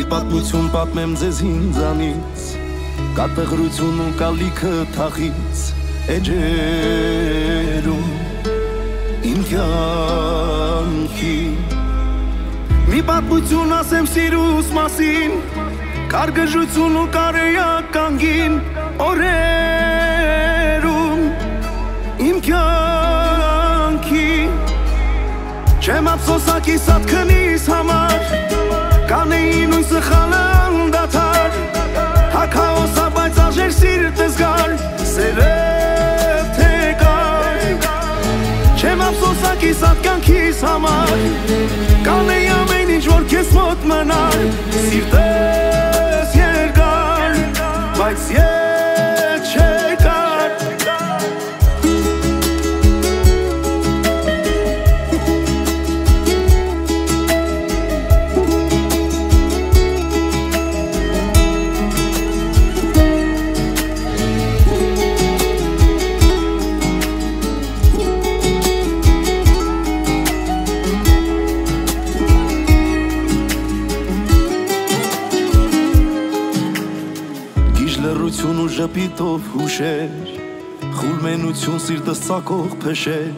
Մի պատմություն պատմեմ ձեզ ինձանից, կա տղրություն ու կա լիքը թախից, էջերում իմ կյանքի։ Մի պատմություն ասեմ սիրուս մասին, կար գժություն ու կար էականգին, օրերում իմ կյանքի։ Չեմ ափսոսակի սատ քնիս համար, կանեին ույն սխալը անդադար, հակաոսա բայց աժեր սիրտս գար, սերը թե կար։ Չեմ ափսոսակի սատ կյանքիս համար, կանեի ամեն ինչ որ քեզ մոտ մնար, սիրտս երկար, բայց ետ չեկար։ Լռություն ու ժպիտով հուշեր, խուլմենություն սիրտս ծակող փշեր,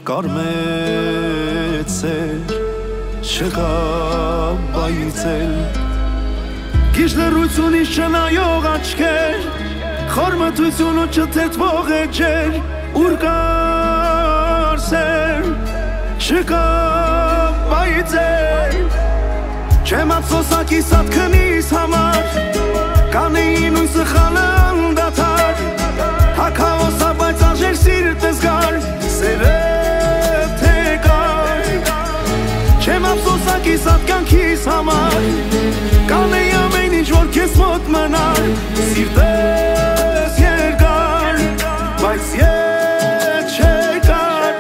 կարմեցեր, չկա բայիցել։ Գիժ լռությունից չնայող աչքեր, խոր մթություն ու չթեթվող էջեր, ուր կար սեր, չկա բայիցել։ Չեմ ափսոսակի սատ քնիս համար, կանեին ույն սխալը անդադար, հակաոսա բայց աժեր սիրտս գար, սերը թե կար։ Չեմ ափսոսակի սատ կյանքիս համար, կանեի ամեն ինչ որ քեզ մոտ մնար, սիրտս երկար, բայց ետ չեկար։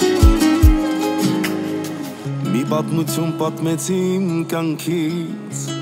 Պատմություն պատմեցի իմ կյանքից,